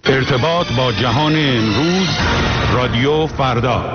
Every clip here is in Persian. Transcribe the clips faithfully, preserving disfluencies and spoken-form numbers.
ارتباط با جهان امروز، رادیو فردا.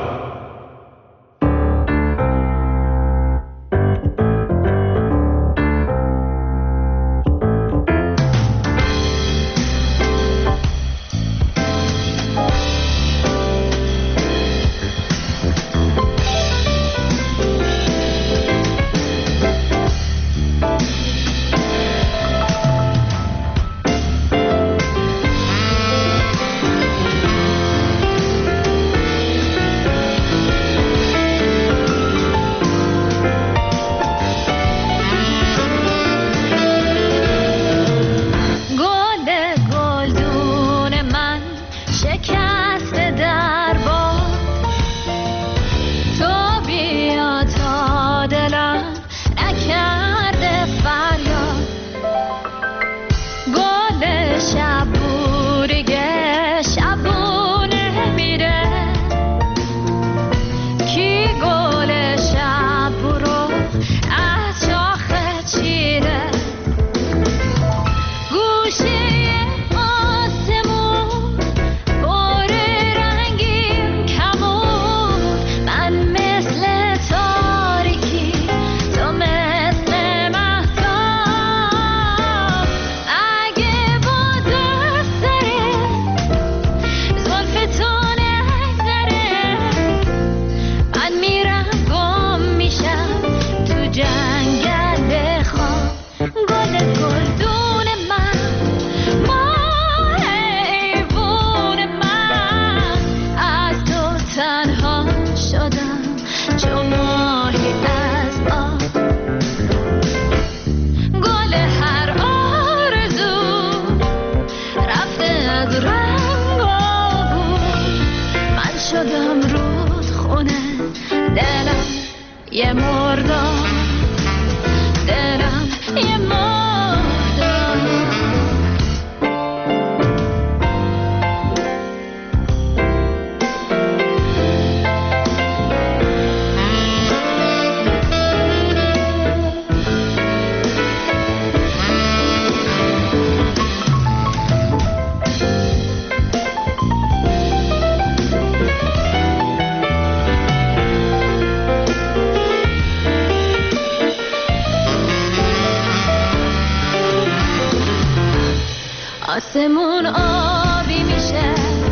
آسمون آبی میشه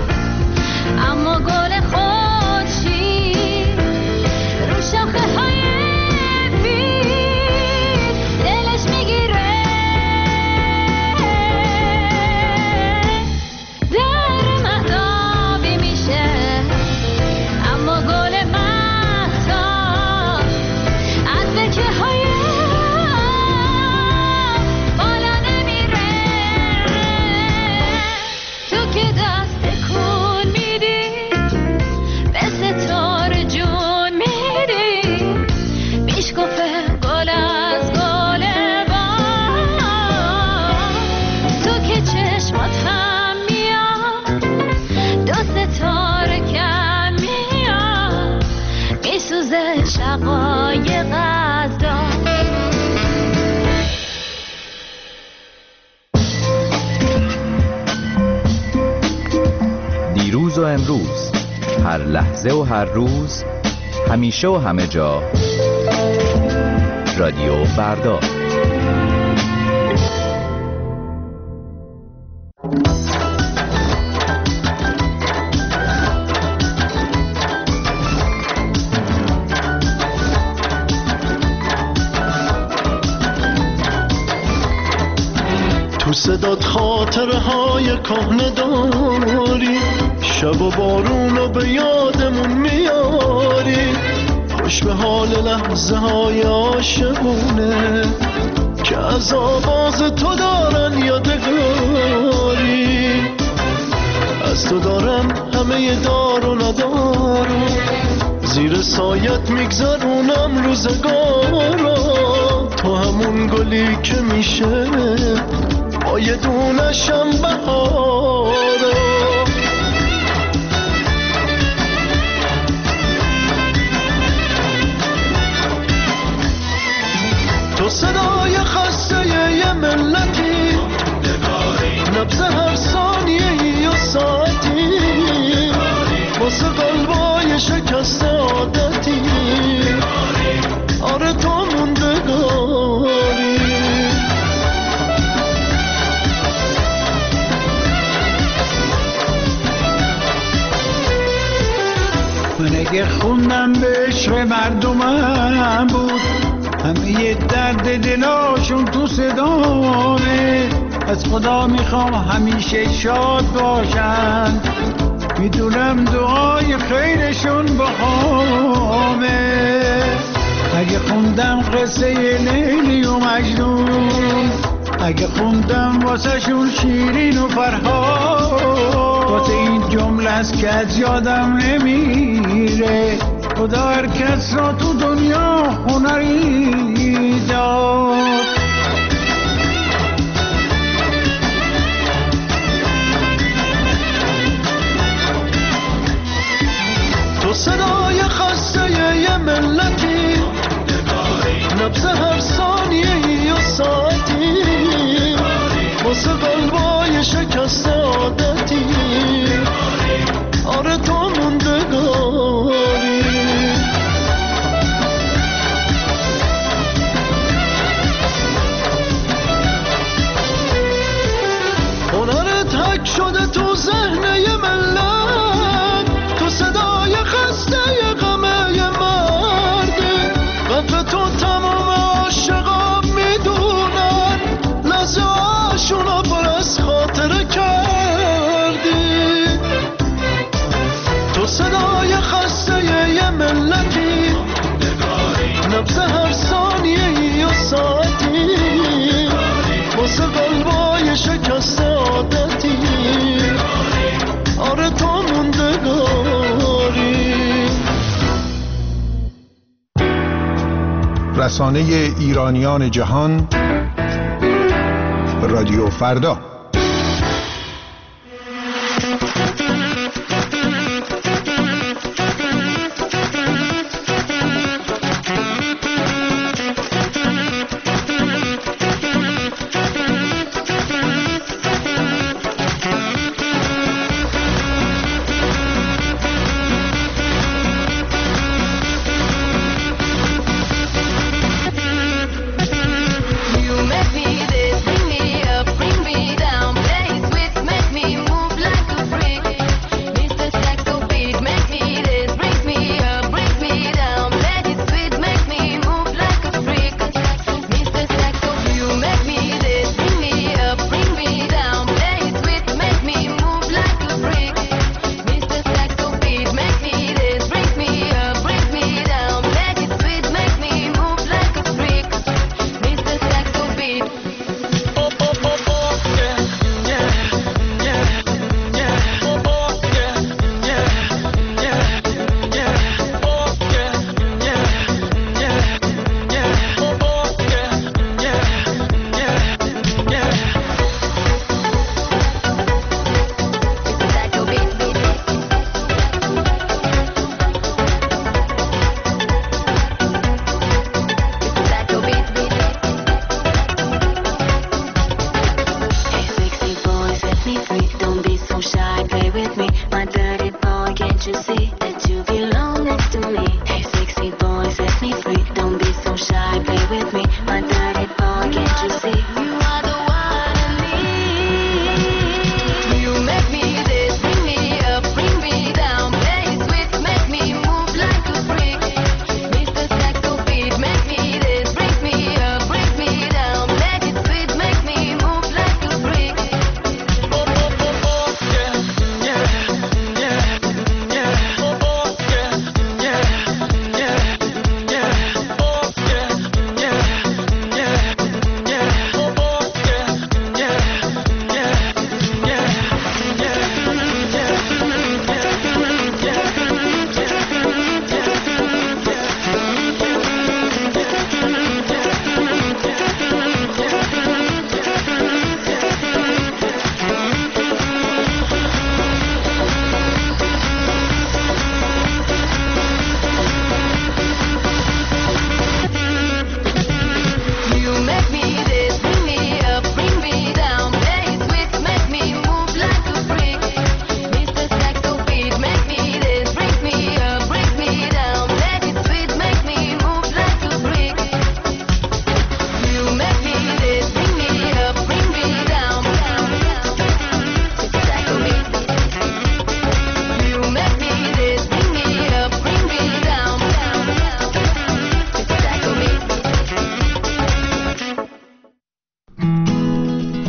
اما گل خودشی رو شاخه های پیل دلش میگیره در مهتابی میشه اما گل مهتاب از بکه های دیروز و امروز، هر لحظه و هر روز، همیشه و همه جا، رادیو فردا. تو صدات خاطره های کهنه داری، شب و بارونو به یادمون میاری، خوش به حال لحظه های عاشقونه که از آواز تو دارن یادگاری. از تو دارم همه دار و ندارم، زیر سایت میگذرونم روزگارا. تو همون گلی که میشه با یه دونشم بهارا. تو صدای خسته یه ملتی، نبض هر ثانیه و اگه خوندم به عشق مردمم بود، همه یه درد دلاشون تو صدامه. از خدا میخوام همیشه شاد باشن، میدونم دعای خیرشون بخوامه. اگه خوندم قصه لیلی و مجنون، اگه خوندم واسه شون شیرین و فرهاد، واسه این جمله است که از یادم نمیره، خدا هر کس را تو دنیا هنری داد. تو صدای خسته یه ملتی، نبض هر ثانیه یا ساعتی، واسه قلبای شکسته عادتی، آره تو موندگاری. هنرت حک شده تو ذهن یه ملت، تو صدای خسته یه غمه یه مرده، قدر تو تمام عاشقا میدونن، لحظه هاشونو پر از خاطره کردی. تو صدای خسته یه ملتی، نبض هر ثانیه یا ساعتی، واسه قلبای شکسته عادتی، آره تو موندگاری. رسانه ایرانیان جهان، رادیو فردا. You make me this, bring me up, bring me down.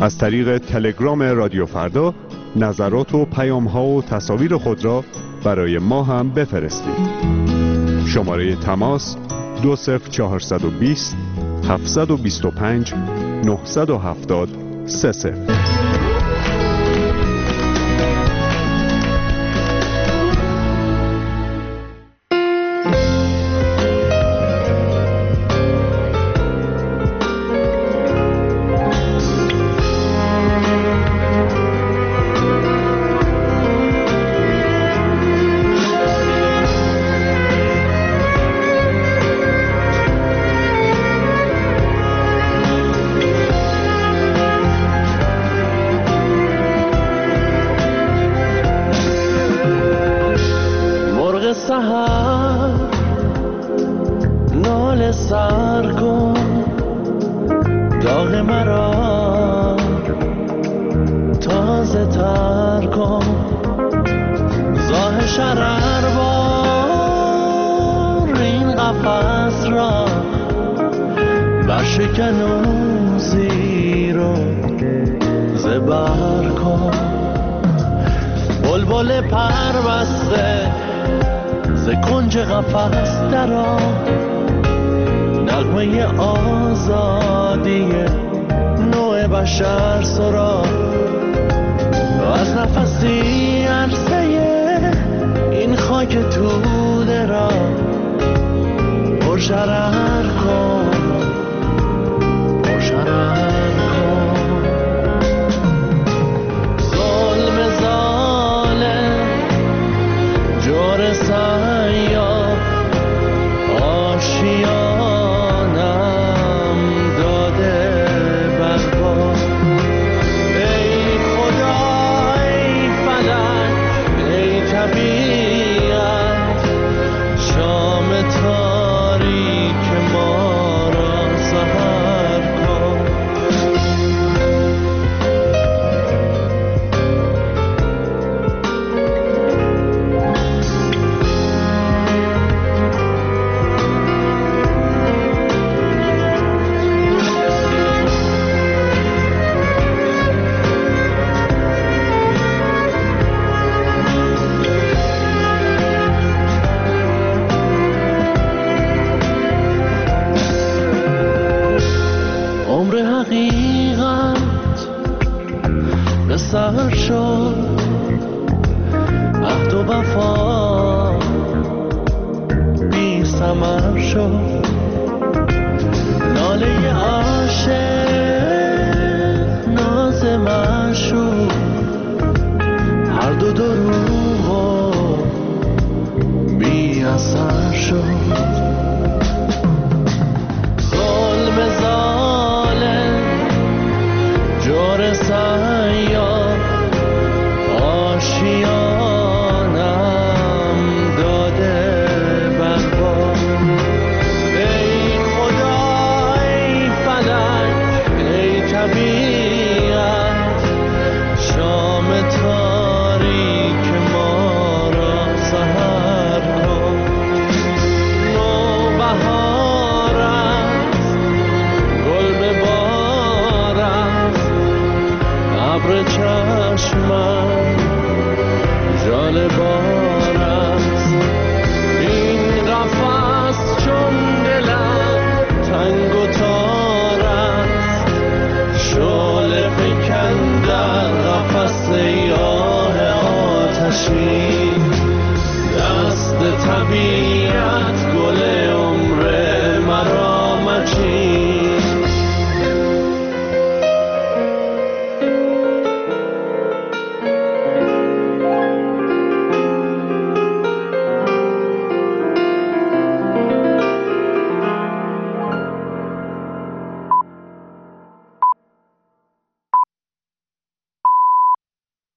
از طریق تلگرام رادیو فردا نظرات و پیام‌ها و تصاویر خود را برای ما هم بفرستید. شماره تماس دو صفر چهارصد و بیست هفتصد و بیست و پنج نهصد و هفتاد سه صفر. دست طبیعی